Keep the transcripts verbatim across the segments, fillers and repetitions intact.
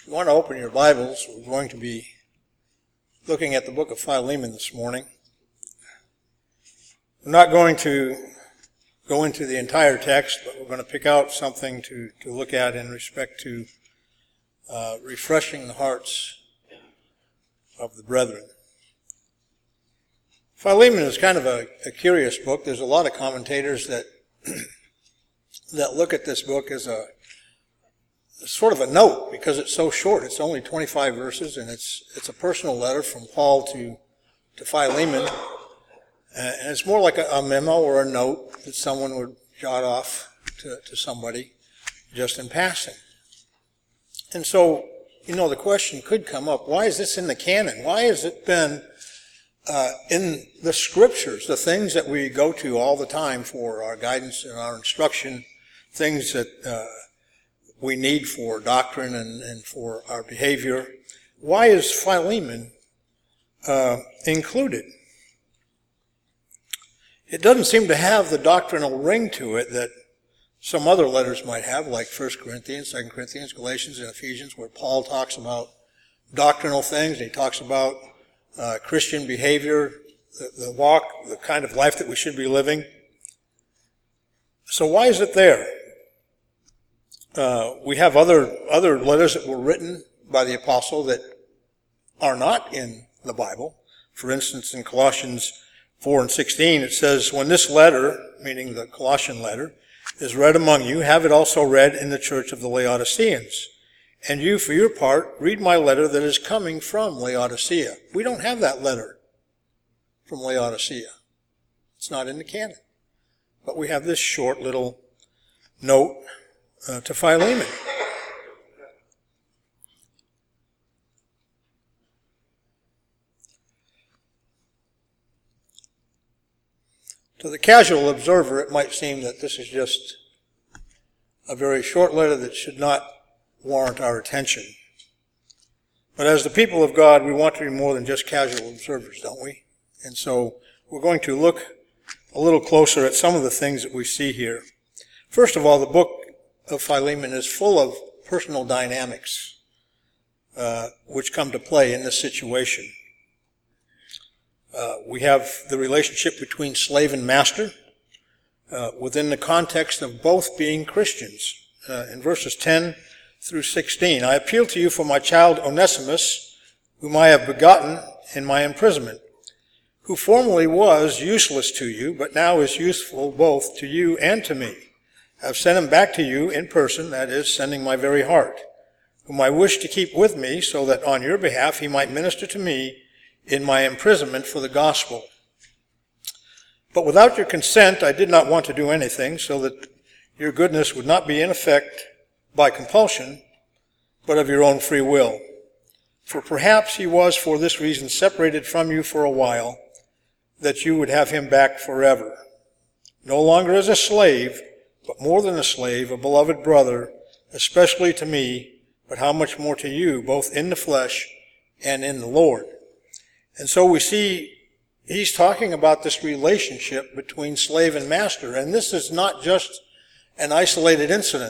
If you want to open your Bibles, we're going to be looking at the book of Philemon this morning. We're not going to go into the entire text, but we're going to pick out something to, to look at in respect to uh, refreshing the hearts of the brethren. Philemon is kind of a, a curious book. There's a lot of commentators that that look at this book as a sort of a note because it's so short. It's only twenty-five verses, and it's it's a personal letter from Paul to to Philemon, uh, and it's more like a, a memo or a note that someone would jot off to, to somebody just in passing. And so, you know, the question could come up: why is this in the canon? Why has it been uh, in the scriptures, the things that we go to all the time for our guidance and our instruction, things that uh, we need for doctrine and, and for our behavior? Why is Philemon uh, included? It doesn't seem to have the doctrinal ring to it that some other letters might have, like First Corinthians, Second Corinthians, Galatians, and Ephesians, where Paul talks about doctrinal things, and he talks about uh, Christian behavior, the, the walk, the kind of life that we should be living. So why is it there? Uh, we have other other letters that were written by the apostle that are not in the Bible. For instance, in Colossians four and sixteen, it says, "When this letter," meaning the Colossian letter, "is read among you, have it also read in the church of the Laodiceans. And you, for your part, read my letter that is coming from Laodicea." We don't have that letter from Laodicea. It's not in the canon. But we have this short little note Uh, to Philemon. To the casual observer, it might seem that this is just a very short letter that should not warrant our attention. But as the people of God, we want to be more than just casual observers, don't we? And so we're going to look a little closer at some of the things that we see here. First of all, the book of Philemon is full of personal dynamics uh, which come to play in this situation. Uh, we have the relationship between slave and master uh, within the context of both being Christians. Uh, in verses ten through sixteen, "I appeal to you for my child Onesimus, whom I have begotten in my imprisonment, who formerly was useless to you, but now is useful both to you and to me. I've sent him back to you in person," that is, sending my very heart, "whom I wish to keep with me, so that on your behalf he might minister to me in my imprisonment for the gospel. But without your consent I did not want to do anything, so that your goodness would not be in effect by compulsion, but of your own free will. For perhaps he was for this reason separated from you for a while, that you would have him back forever, no longer as a slave, but more than a slave, a beloved brother, especially to me, but how much more to you, both in the flesh and in the Lord." And so we see he's talking about this relationship between slave and master, and this is not just an isolated incident.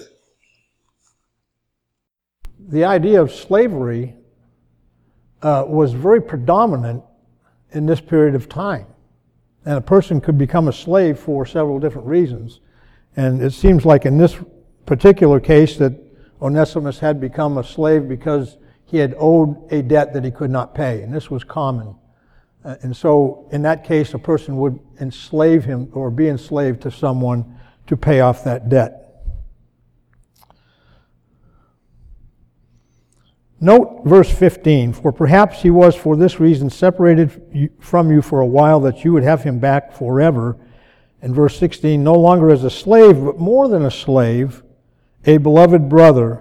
The idea of slavery uh, was very predominant in this period of time, and a person could become a slave for several different reasons. And it seems like in this particular case that Onesimus had become a slave because he had owed a debt that he could not pay, and this was common. Uh, and so in that case, a person would enslave him or be enslaved to someone to pay off that debt. Note verse fifteen, "For perhaps he was for this reason separated from you for a while, that you would have him back forever." In verse sixteen, "No longer as a slave, but more than a slave, a beloved brother."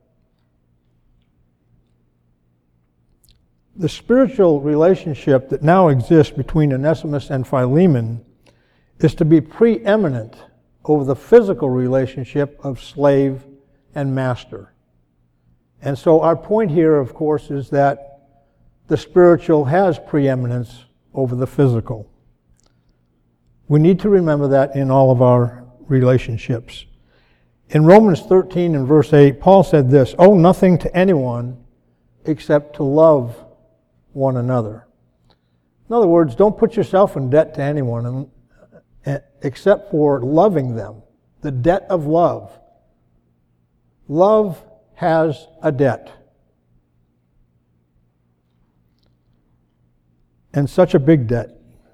The spiritual relationship that now exists between Onesimus and Philemon is to be preeminent over the physical relationship of slave and master. And so our point here, of course, is that the spiritual has preeminence over the physical. We need to remember that in all of our relationships. In Romans thirteen and verse eight, Paul said this, "Owe nothing to anyone except to love one another. In other words, don't put yourself in debt to anyone except for loving them. The debt of love. Love has a debt. And such a big debt.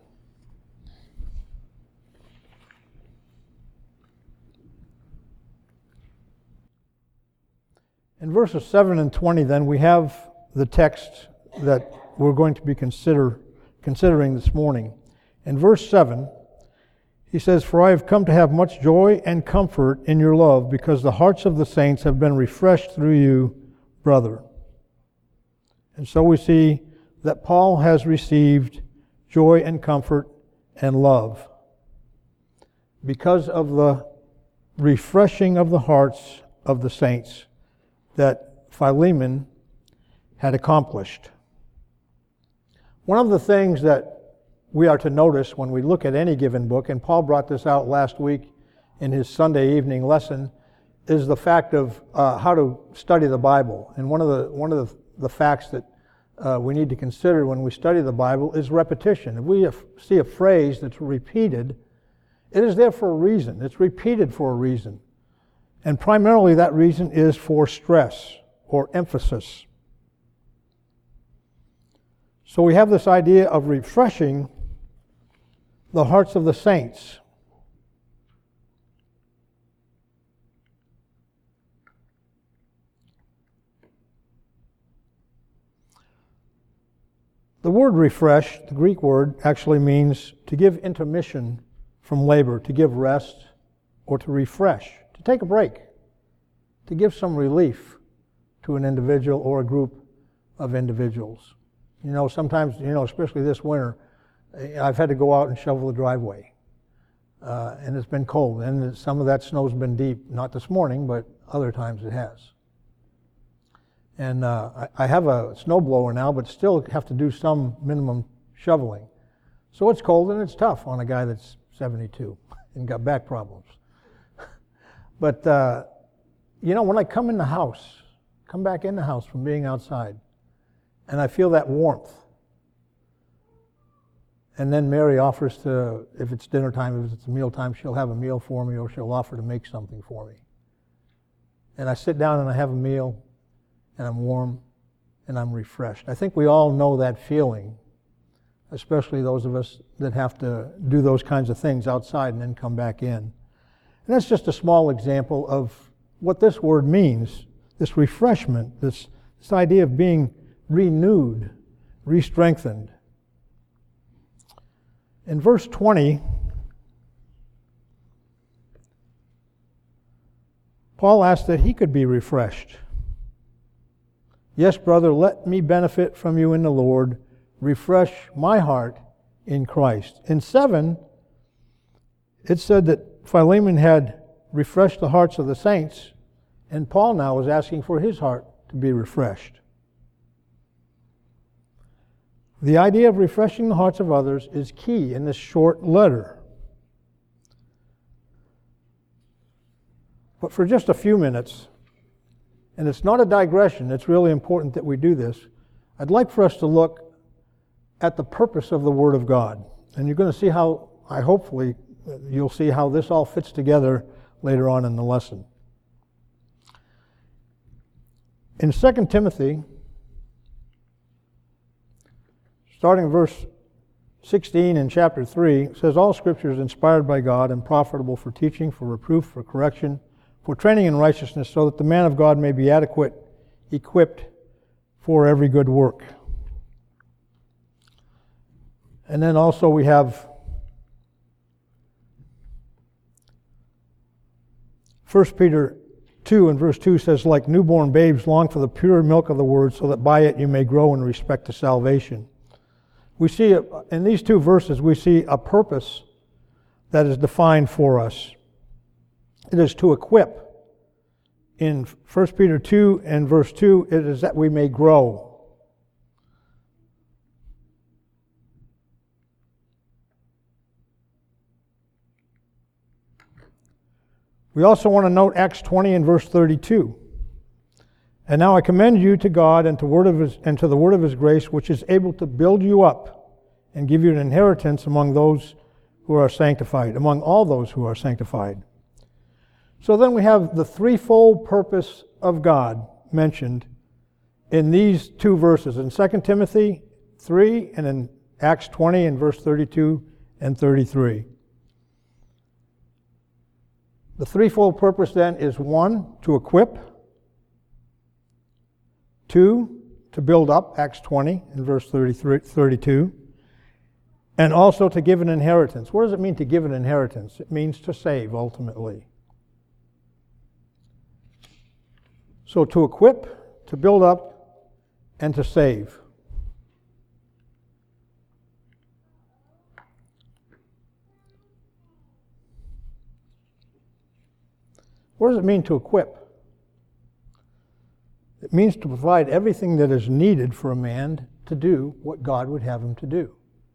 In verses seven and twenty, then, we have the text that we're going to be consider, considering this morning. In verse seven, he says, "For I have come to have much joy and comfort in your love, because the hearts of the saints have been refreshed through you, brother." And so we see that Paul has received joy and comfort and love because of the refreshing of the hearts of the saints that Philemon had accomplished. One of the things that we are to notice when we look at any given book, and Paul brought this out last week in his Sunday evening lesson, is the fact of uh, how to study the Bible. And one of the one of the, the facts that uh, we need to consider when we study the Bible is repetition. If we see a phrase that's repeated, it is there for a reason. It's repeated for a reason. And primarily that reason is for stress or emphasis. So we have this idea of refreshing the hearts of the saints. The word refresh, the Greek word, actually means to give intermission from labor, to give rest, or to refresh, to take a break, to give some relief to an individual or a group of individuals. You know, sometimes, you know, especially this winter, I've had to go out and shovel the driveway. Uh, and it's been cold, and some of that snow's been deep, not this morning, but other times it has. And uh, I have a snowblower now, but still have to do some minimum shoveling. So it's cold and it's tough on a guy that's seventy-two and got back problems. But, uh, you know, when I come in the house, come back in the house from being outside, and I feel that warmth, and then Mary offers to, if it's dinner time, if it's meal time, she'll have a meal for me, or she'll offer to make something for me. And I sit down and I have a meal, and I'm warm, and I'm refreshed. I think we all know that feeling, especially those of us that have to do those kinds of things outside and then come back in. And that's just a small example of what this word means, this refreshment, this, this idea of being renewed, re-strengthened. In verse twenty, Paul asked that he could be refreshed. "Yes, brother, let me benefit from you in the Lord. Refresh my heart in Christ." In seven, it said that Philemon had refreshed the hearts of the saints, and Paul now was asking for his heart to be refreshed. The idea of refreshing the hearts of others is key in this short letter. But for just a few minutes, and it's not a digression, it's really important that we do this, I'd like for us to look at the purpose of the Word of God. And you're going to see how, I hopefully, you'll see how this all fits together later on in the lesson. In Second Timothy, starting in verse sixteen in chapter three, it says, "All Scripture is inspired by God and profitable for teaching, for reproof, for correction, for training in righteousness, so that the man of God may be adequate, equipped for every good work." And then also we have First Peter two and verse two says, "Like newborn babes, long for the pure milk of the word, so that by it you may grow in respect to salvation." We see, in these two verses, we see a purpose that is defined for us. It is to equip. In First Peter two and verse two, it is that we may grow. We also want to note Acts twenty and verse thirty-two. And now I commend you to God and to, word of his, and to the word of his grace, which is able to build you up and give you an inheritance among those who are sanctified, among all those who are sanctified. So then we have the threefold purpose of God mentioned in these two verses, in Second Timothy three and in Acts twenty and verse thirty-two and thirty-three. The threefold purpose then is one, to equip, two, to build up, Acts twenty and verse thirty-three, thirty-two, and also to give an inheritance. What does it mean to give an inheritance? It means to save, ultimately. So to equip, to build up, and to save. What does it mean to equip? It means to provide everything that is needed for a man to do what God would have him to do.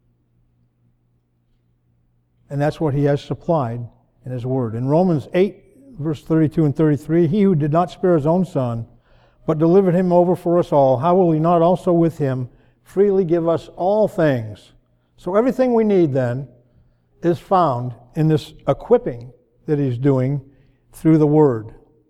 And that's what he has supplied in his word. In Romans eight, verse thirty-two and thirty-three, he who did not spare his own son, but delivered him over for us all, how will he not also with him freely give us all things? So everything we need then is found in this equipping that he's doing through the word.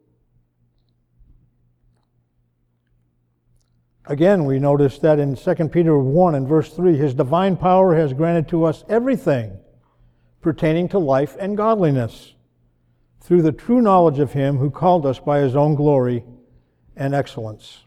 Again, we notice that in Second Peter one and verse three, his divine power has granted to us everything pertaining to life and godliness, through the true knowledge of him who called us by his own glory and excellence.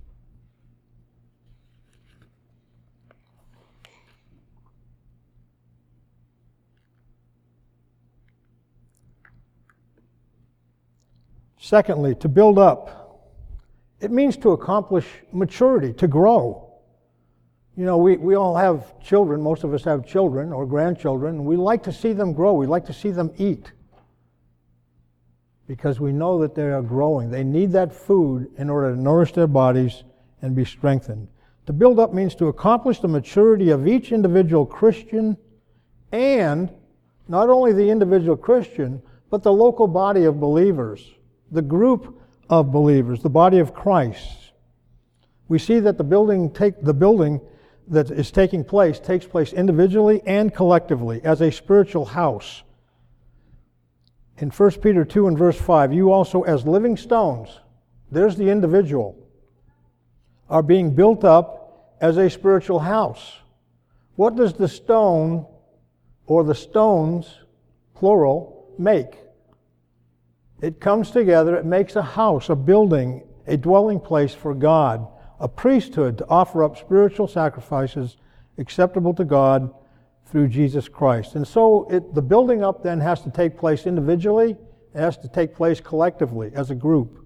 Secondly, to build up. It means to accomplish maturity, to grow. You know, we, we all have children, most of us have children or grandchildren, and we like to see them grow, we like to see them eat. Because we know that they are growing. They need that food in order to nourish their bodies and be strengthened. To build up means to accomplish the maturity of each individual Christian, and not only the individual Christian, but the local body of believers, the group of believers, the body of Christ. We see that the building take the building that is taking place takes place individually and collectively as a spiritual house. In First Peter two and verse five, you also as living stones, there's the individual, are being built up as a spiritual house. What does the stone, or the stones, plural, make? It comes together, it makes a house, a building, a dwelling place for God, a priesthood to offer up spiritual sacrifices acceptable to God through Jesus Christ. And so it, the building up then has to take place individually, it has to take place collectively as a group.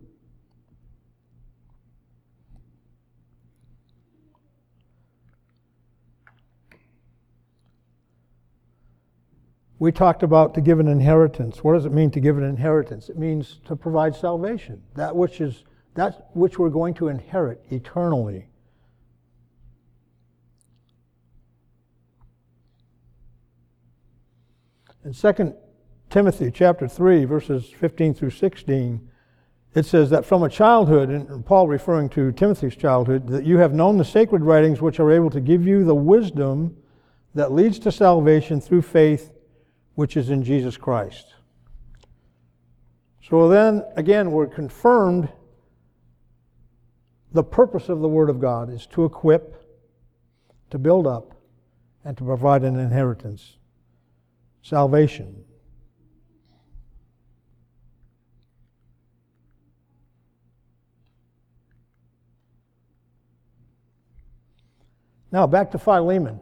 We talked about to give an inheritance. What does it mean to give an inheritance? It means to provide salvation, that which is that which we're going to inherit eternally. In Second Timothy chapter three, verses fifteen through sixteen, it says that from a childhood, and Paul referring to Timothy's childhood, that you have known the sacred writings which are able to give you the wisdom that leads to salvation through faith which is in Jesus Christ. So then, again, we're confirmed the purpose of the Word of God is to equip, to build up, and to provide an inheritance. Salvation. Now back to Philemon.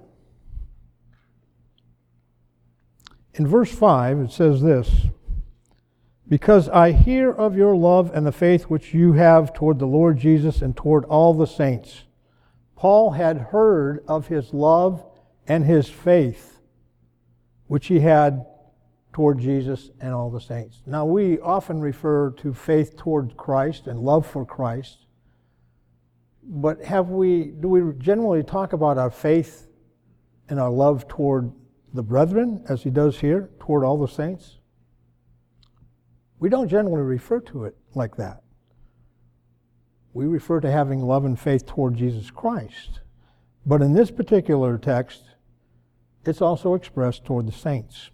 In verse five it says this, because I hear of your love and the faith which you have toward the Lord Jesus and toward all the saints. Paul had heard of his love and his faith which he had toward Jesus and all the saints. Now we often refer to faith toward Christ and love for Christ, but have we, do we generally talk about our faith and our love toward the brethren, as he does here, toward all the saints? We don't generally refer to it like that. we refer to having love and faith toward Jesus Christ. But in this particular text, it's also expressed toward the saints.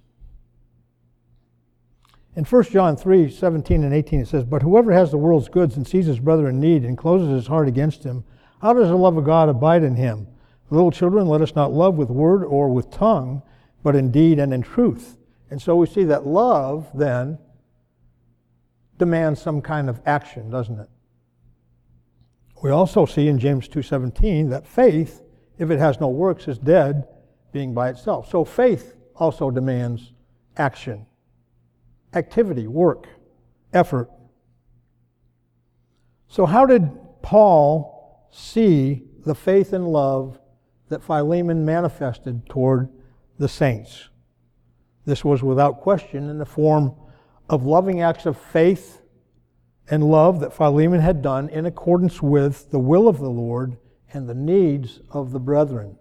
In First John three, seventeen and eighteen, it says, "But whoever has the world's goods and sees his brother in need and closes his heart against him, how does the love of God abide in him? Little children, let us not love with word or with tongue, but in deed and in truth." And so we see that love, then, demands some kind of action, doesn't it? We also see in James two seventeen that faith, if it has no works, is dead, being by itself. So faith also demands action. Activity, work, effort. So how did Paul see the faith and love that Philemon manifested toward the saints? This was without question in the form of loving acts of faith and love that Philemon had done in accordance with the will of the Lord and the needs of the brethren.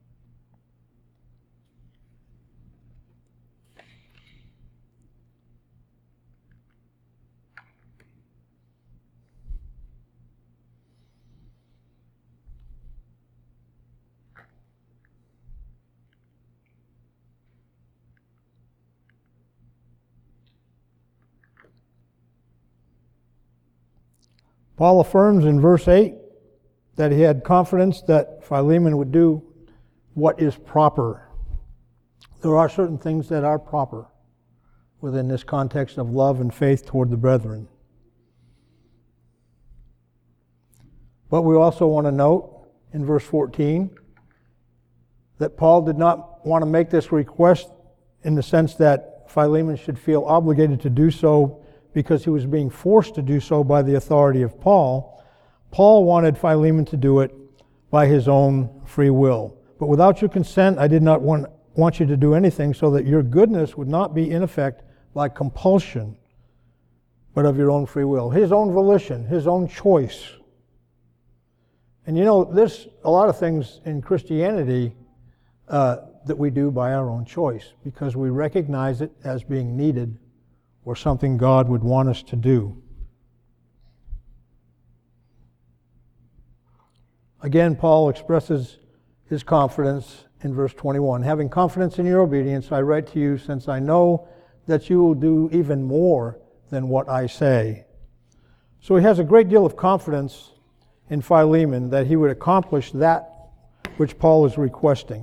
Paul affirms in verse eight that he had confidence that Philemon would do what is proper. There are certain things that are proper within this context of love and faith toward the brethren. But we also want to note in verse fourteen that Paul did not want to make this request in the sense that Philemon should feel obligated to do so because he was being forced to do so by the authority of Paul. Paul wanted Philemon to do it by his own free will. "But without your consent, I did not want, want you to do anything so that your goodness would not be in effect by compulsion, but of your own free will." His own volition, his own choice. And you know, there's a lot of things in Christianity uh, that we do by our own choice because we recognize it as being needed or something God would want us to do. Again, Paul expresses his confidence in verse twenty-one. "Having confidence in your obedience, I write to you, since I know that you will do even more than what I say." So he has a great deal of confidence in Philemon that he would accomplish that which Paul is requesting.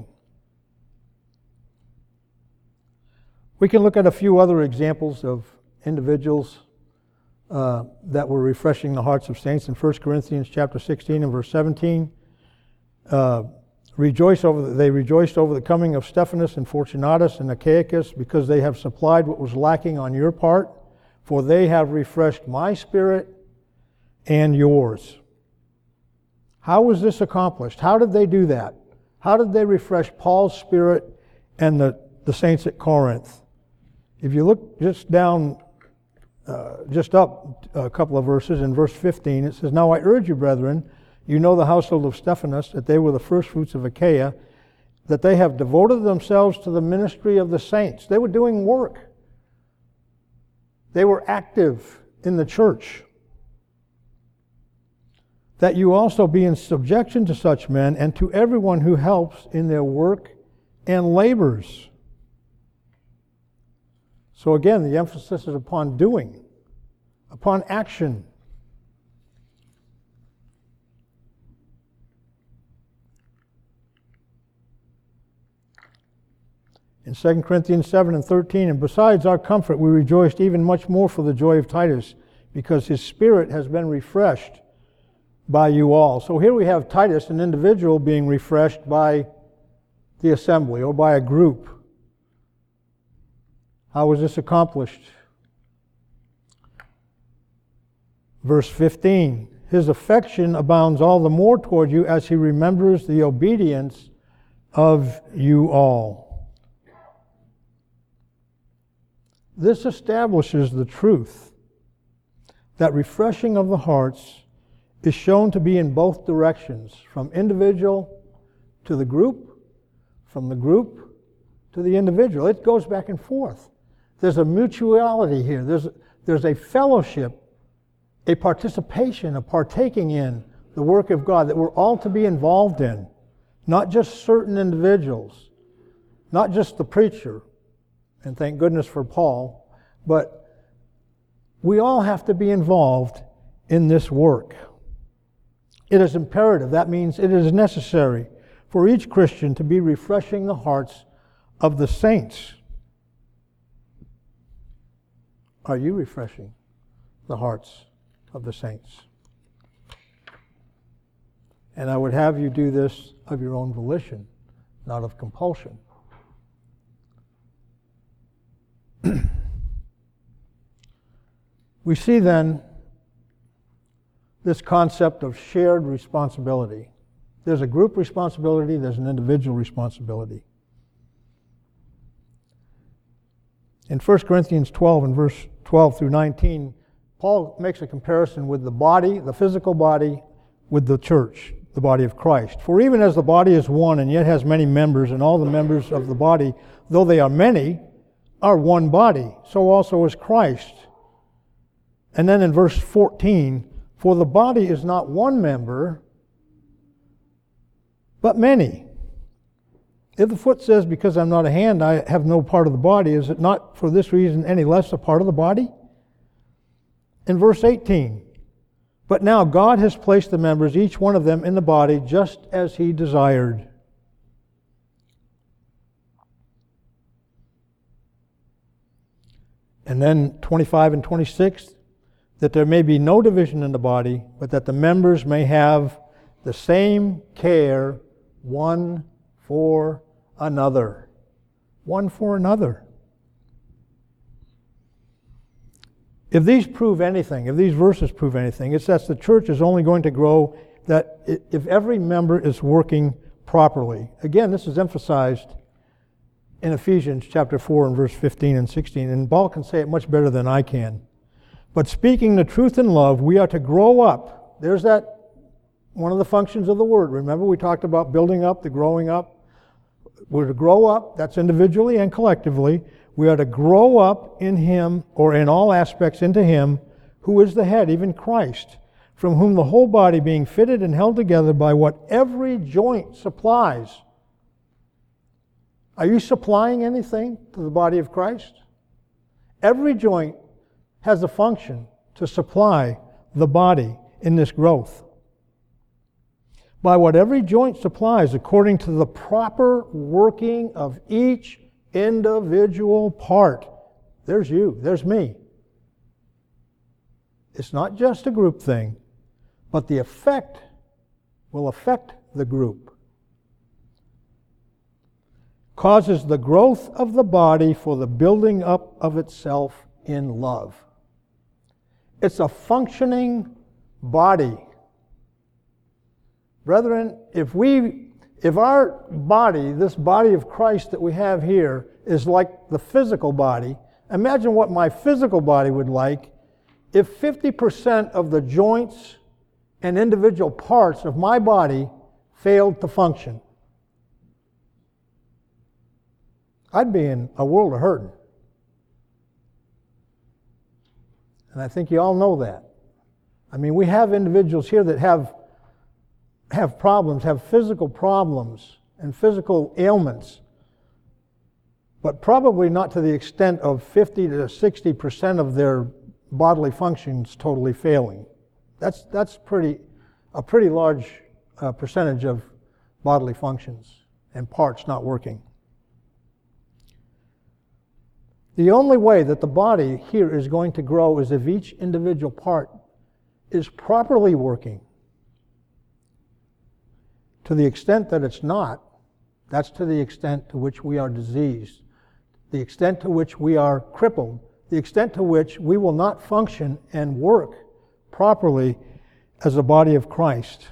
We can look at a few other examples of individuals uh, that were refreshing the hearts of saints in First Corinthians chapter sixteen and verse seventeen. Uh, rejoice over the, they rejoiced over the coming of Stephanas and Fortunatus and Achaicus because they have supplied what was lacking on your part, for they have refreshed my spirit and yours. How was this accomplished? How did they do that? How did they refresh Paul's spirit and the, the saints at Corinth? If you look just down, uh, just up a couple of verses, in verse fifteen, it says, "Now I urge you, brethren, you know the household of Stephanas, that they were the first fruits of Achaia, that they have devoted themselves to the ministry of the saints." They were doing work. They were active in the church. "That you also be in subjection to such men and to everyone who helps in their work and labors." So again, the emphasis is upon doing, upon action. In Second Corinthians seven and thirteen, "And besides our comfort, we rejoiced even much more for the joy of Titus, because his spirit has been refreshed by you all." So here we have Titus, an individual, being refreshed by the assembly or by a group. How was this accomplished? Verse fifteen, "His affection abounds all the more toward you as he remembers the obedience of you all." This establishes the truth that refreshing of the hearts is shown to be in both directions, from individual to the group, from the group to the individual. It goes back and forth. There's a mutuality here. There's, there's a fellowship a participation, a partaking in the work of God that we're all to be involved in. Not just certain individuals, not just the preacher, and thank goodness for Paul, but we all have to be involved in this work. It is imperative. That means it is necessary for each Christian to be refreshing the hearts of the saints. Are you refreshing the hearts of the saints? And I would have you do this of your own volition, not of compulsion. We see then this concept of shared responsibility. There's a group responsibility, there's an individual responsibility. In First Corinthians twelve and verse twelve through nineteen, Paul makes a comparison with the body, the physical body, with the church, the body of Christ. For even as the body is one and yet has many members, and all the members of the body, though they are many, are one body, so also is Christ. And then in verse fourteen, for the body is not one member, but many. If the foot says, because I'm not a hand, I have no part of the body, is it not for this reason any less a part of the body? In verse eighteen, but now God has placed the members, each one of them, in the body just as He desired. And then twenty-five and twenty-six, that there may be no division in the body, but that the members may have the same care one for another. One for another. If these prove anything, if these verses prove anything, it's that the church is only going to grow that if every member is working properly. Again, this is emphasized in Ephesians chapter four and verse fifteen and sixteen, and Paul can say it much better than I can. But speaking the truth in love, we are to grow up. There's that, one of the functions of the word. Remember, we talked about building up, the growing up. We're to grow up, that's individually and collectively. We are to grow up in Him, or in all aspects into Him, who is the head, even Christ, from whom the whole body, being fitted and held together by what every joint supplies. Are you supplying anything to the body of Christ? Every joint has a function to supply the body in this growth. By what every joint supplies, according to the proper working of each individual part. There's you, there's me. It's not just a group thing, but the effect will affect the group. Causes the growth of the body for the building up of itself in love. It's a functioning body. Brethren, if we, if our body, this body of Christ that we have here, is like the physical body, imagine what my physical body would like if fifty percent of the joints and individual parts of my body failed to function. I'd be in a world of hurting. And I think you all know that. I mean, we have individuals here that have have problems, have physical problems and physical ailments, but probably not to the extent of fifty to sixty percent of their bodily functions totally failing. That's that's pretty a pretty large uh, percentage of bodily functions and parts not working. The only way that the body here is going to grow is if each individual part is properly working. To the extent that it's not, that's to the extent to which we are diseased, the extent to which we are crippled, the extent to which we will not function and work properly as a body of Christ.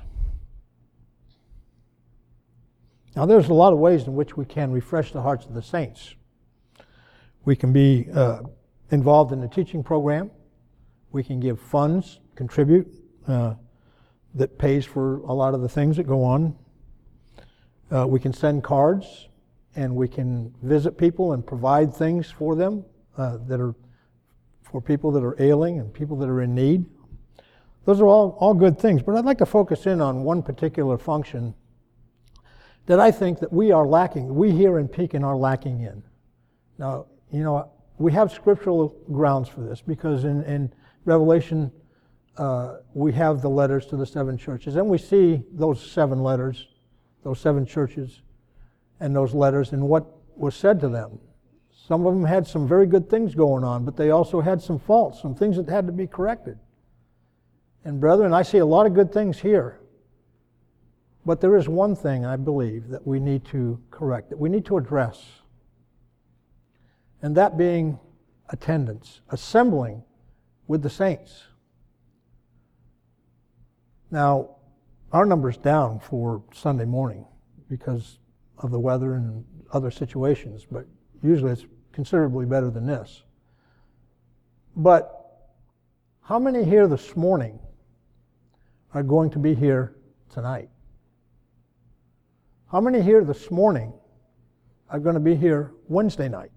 Now, there's a lot of ways in which we can refresh the hearts of the saints. We can be uh, involved in the teaching program. We can give funds, contribute, uh, that pays for a lot of the things that go on. Uh, we can send cards, and we can visit people and provide things for them uh, that are for people that are ailing and people that are in need. Those are all, all good things, but I'd like to focus in on one particular function that I think that we are lacking, we here in Pekin are lacking in. Now, you know, we have scriptural grounds for this because in, in Revelation, uh, we have the letters to the seven churches, and we see those seven letters, those seven churches, and those letters and what was said to them. Some of them had some very good things going on, but they also had some faults, some things that had to be corrected. And brethren, I see a lot of good things here. But there is one thing, I believe, that we need to correct, that we need to address. And that being attendance, assembling with the saints. Now, our number's down for Sunday morning because of the weather and other situations, but usually it's considerably better than this. But how many here this morning are going to be here tonight? How many here this morning are going to be here Wednesday night?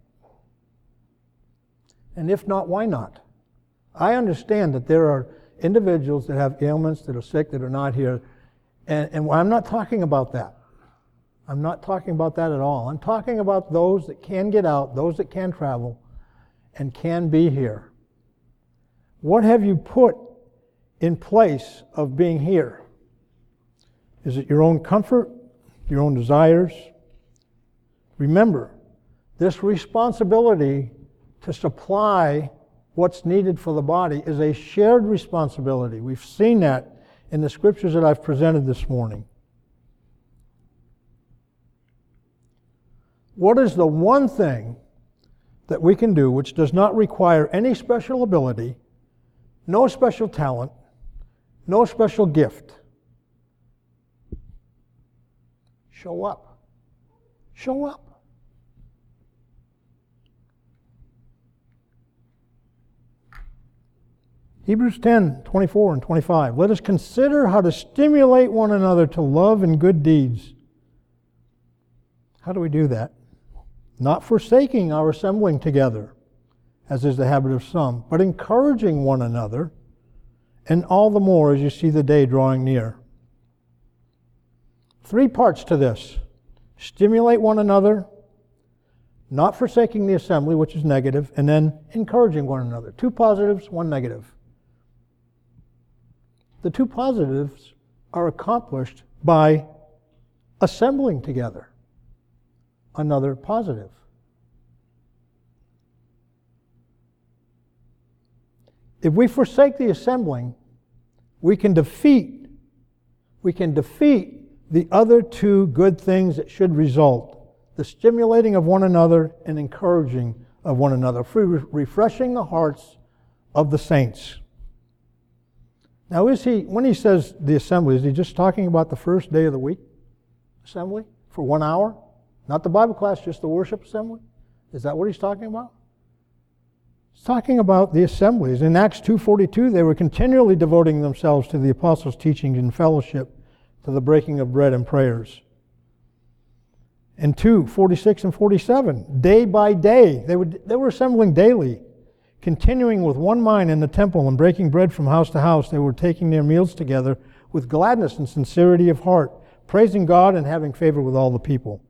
And if not, why not? I understand that there are individuals that have ailments, that are sick, that are not here. And, and I'm not talking about that. I'm not talking about that at all. I'm talking about those that can get out, those that can travel, and can be here. What have you put in place of being here? Is it your own comfort, your own desires? Remember, this responsibility to supply what's needed for the body is a shared responsibility. We've seen that in the scriptures that I've presented this morning. What is the one thing that we can do which does not require any special ability, no special talent, no special gift? Show up. Show up. Hebrews ten, twenty-four and twenty-five. Let us consider how to stimulate one another to love and good deeds. How do we do that? Not forsaking our assembling together, as is the habit of some, but encouraging one another, and all the more as you see the day drawing near. Three parts to this. Stimulate one another, not forsaking the assembly, which is negative, and then encouraging one another. Two positives, one negative. The two positives are accomplished by assembling together. Another positive. If we forsake the assembling, we can defeat, we can defeat the other two good things that should result. The stimulating of one another and encouraging of one another. Refreshing the hearts of the saints. Now is he, when he says the assembly, is he just talking about the first day of the week assembly for one hour? Not the Bible class, just the worship assembly? Is that what he's talking about? He's talking about the assemblies. In Acts two forty-two, they were continually devoting themselves to the apostles' teachings and fellowship, to the breaking of bread and prayers. In two forty-six and forty-seven, day by day, they would they were assembling daily, continuing with one mind in the temple and breaking bread from house to house. They were taking their meals together with gladness and sincerity of heart, praising God and having favor with all the people.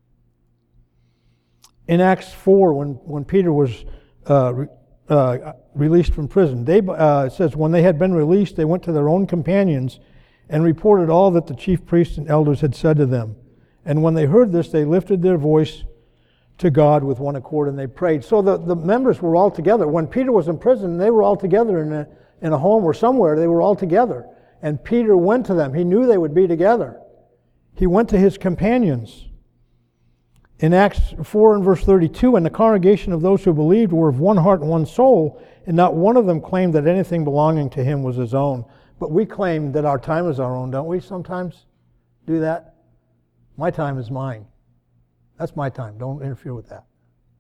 In Acts four, when, when Peter was uh, re, uh, released from prison, they, uh, it says, when they had been released, they went to their own companions and reported all that the chief priests and elders had said to them. And when they heard this, they lifted their voice to God with one accord and they prayed. So the, the members were all together. When Peter was in prison, they were all together in a, in a home or somewhere. They were all together. And Peter went to them. He knew they would be together. He went to his companions. In Acts four and verse thirty-two, and the congregation of those who believed were of one heart and one soul, and not one of them claimed that anything belonging to him was his own. But we claim that our time is our own, don't we sometimes do that? My time is mine. That's my time. Don't interfere with that.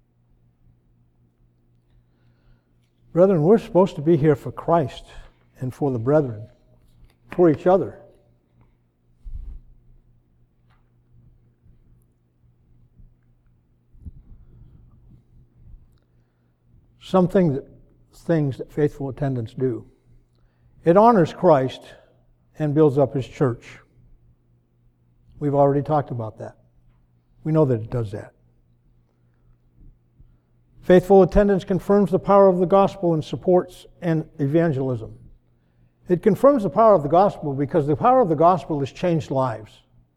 Brethren, we're supposed to be here for Christ and for the brethren, for each other. Some things that, things that faithful attendants do It honors Christ and builds up His church. We've already talked about that. We know that it does that. Faithful attendance confirms the power of the gospel and supports and evangelism. It confirms the power of the gospel because the power of the gospel has changed lives.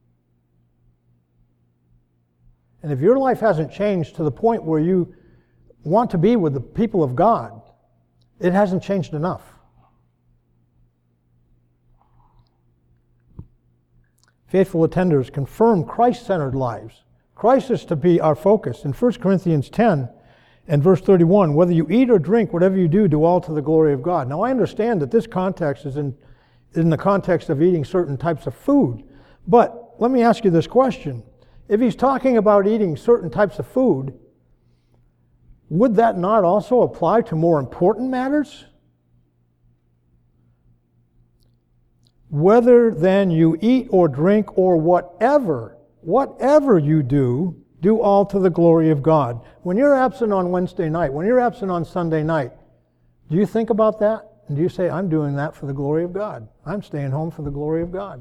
And if your life hasn't changed to the point where you want to be with the people of God, it hasn't changed enough. Faithful attenders confirm Christ-centered lives. Christ is to be our focus. In First Corinthians ten and verse thirty-one, whether you eat or drink, whatever you do, do all to the glory of God. Now I understand that this context is in, in the context of eating certain types of food. But let me ask you this question. If he's talking about eating certain types of food, would that not also apply to more important matters? Whether then you eat or drink or whatever, whatever you do, do all to the glory of God. When you're absent on Wednesday night, when you're absent on Sunday night, do you think about that? And do you say, I'm doing that for the glory of God? I'm staying home for the glory of God.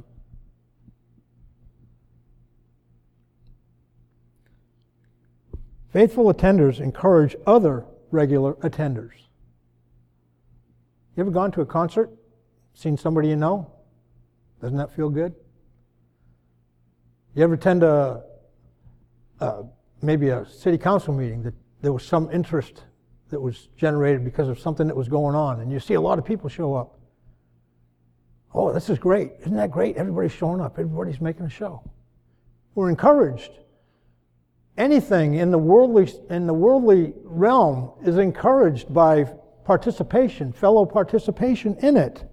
Faithful attenders encourage other regular attenders. You ever gone to a concert? Seen somebody you know? Doesn't that feel good? You ever attend a, a maybe a city council meeting that there was some interest that was generated because of something that was going on, and you see a lot of people show up. Oh, this is great. Isn't that great? Everybody's showing up. Everybody's making a show. We're encouraged. Anything in the worldly in the worldly realm is encouraged by participation, fellow participation in it.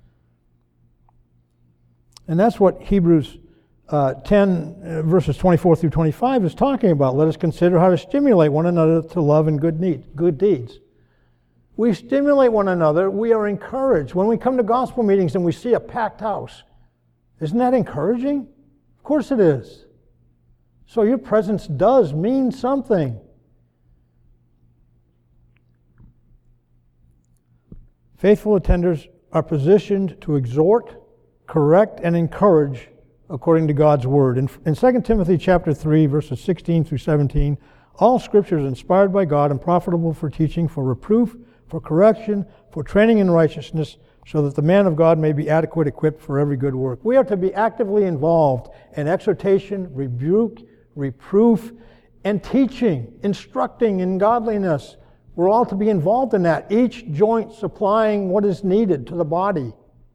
And that's what Hebrews uh, ten, uh, verses twenty-four through twenty-five is talking about. Let us consider how to stimulate one another to love and good, need, good deeds. We stimulate one another. We are encouraged. When we come to gospel meetings and we see a packed house, isn't that encouraging? Of course it is. So your presence does mean something. Faithful attenders are positioned to exhort, correct, and encourage according to God's Word. In, in Second Timothy chapter three, verses sixteen through seventeen, all Scripture is inspired by God and profitable for teaching, for reproof, for correction, for training in righteousness, so that the man of God may be adequate, equipped for every good work. We are to be actively involved in exhortation, rebuke, reproof, and teaching, instructing in godliness. We're all to be involved in that, each joint supplying what is needed to the body.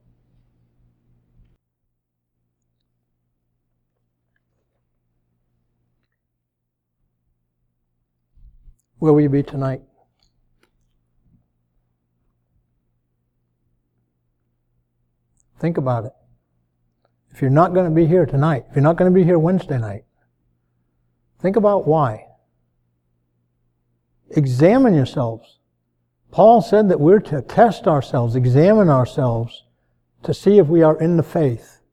Where will you be tonight? Think about it. If you're not going to be here tonight, if you're not going to be here Wednesday night, think about why. Examine yourselves. Paul said that we're to test ourselves, examine ourselves to see if we are in the faith.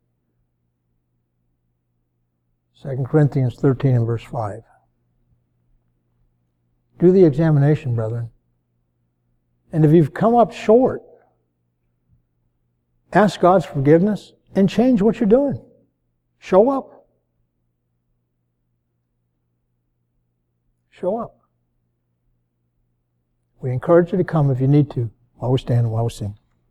Second Corinthians thirteen and verse five. Do the examination, brethren. And if you've come up short, ask God's forgiveness and change what you're doing. Show up. Show up. We encourage you to come if you need to, while we stand and while we sing.